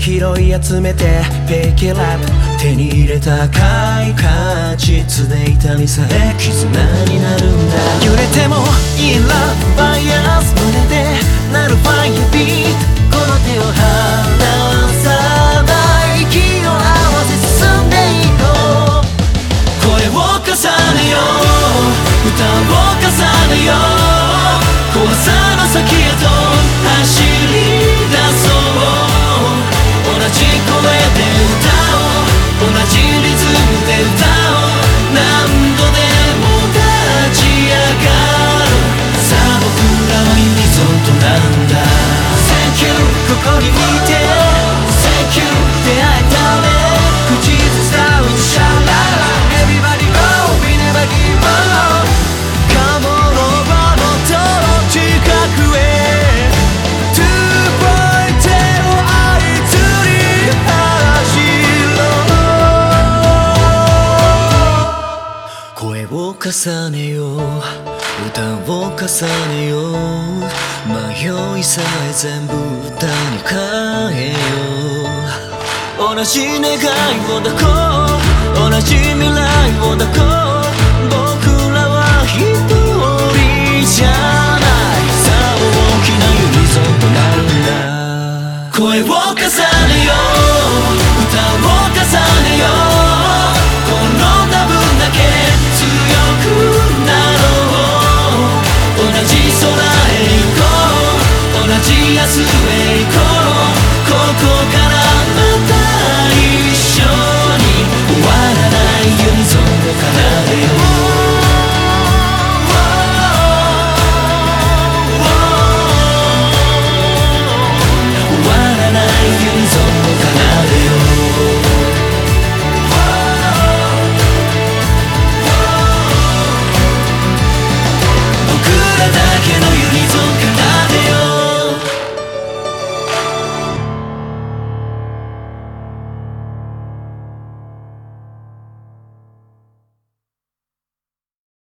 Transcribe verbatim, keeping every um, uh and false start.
拾い集めてペイキラップ手に入れた赤い果実で痛みさえ絆になるんだ。揺れてもいいラブバイアス胸で鳴るファイアビートこの手を離さない息を合わせ進んでいこう。声を重ねよう歌を重ねよう怖さの先へと走り出そう同じ声で歌おう同じリズムで歌おう何度でも立ち上がるさあ僕らはユニゾンとなんだ Thank you ここにいて Thank you 出会えたね口ずさうシャララ Everybody go we never give up カモロバの塔の近くへ声を重ねよう歌を重ねよう迷いさえ全部歌に変えよう同じ願いを抱こう同じ未来を抱こう